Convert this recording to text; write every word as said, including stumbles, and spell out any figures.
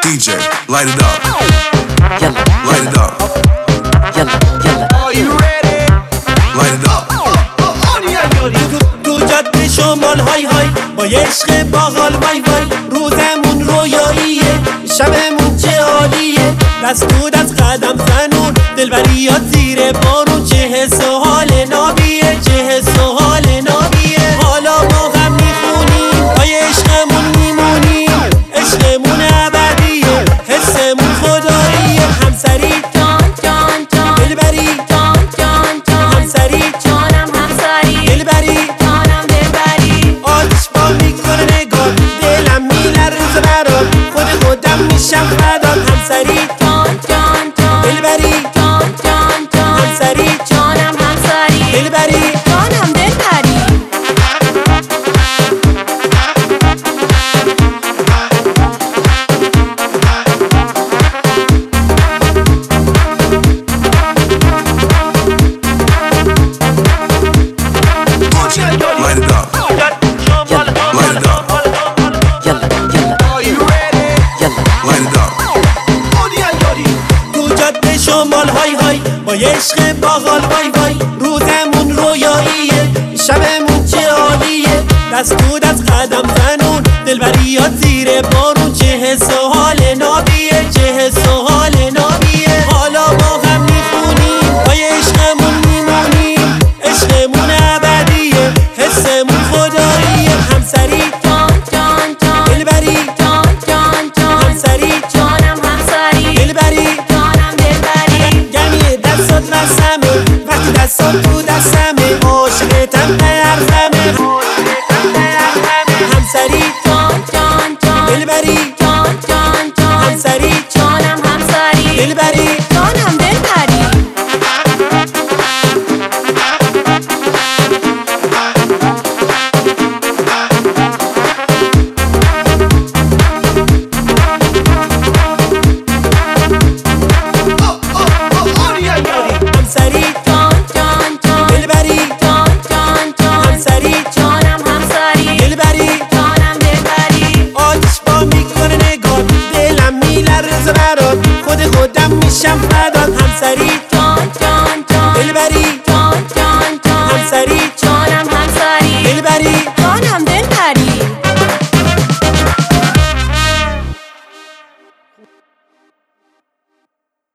D J, light it up. Yalla, Light it up. yalla, yalla. Are you ready? Light it up. تو جاده شمال های های با یه عشق باحال وای وای، روزمون رویاییه، شبمون چه عالیه، دست تو دست قدم زنون، دلبریات زیر بارون، چه حس و حال نابیه، چه حس و حال نابیه. حالا ما هم میخونیم پای عشقمون میمونیم، عشقمون ابدیه، حسمون خداییه. همسری جان جان جان دلبری، جان جان جان همسری جانم همسری دلبری، جانم دلبری آتش با میکنه نگاه، دلم میلرزه برات، خود خودم میشم فدات. همسری جان جان جان دلبری، جان جان جان همسری جانم همسری دلبری. جانم دلبری. Light it up. Light it up. Yalla, yalla, Are you ready? yalla. Light it up. تو جاده شمال های های با یه عشق باحال وای وای، روزمون رویاییه، شبمون چه عالیه، دست تو دست قدم زنون، دلبریات زیر بارون، چه حس و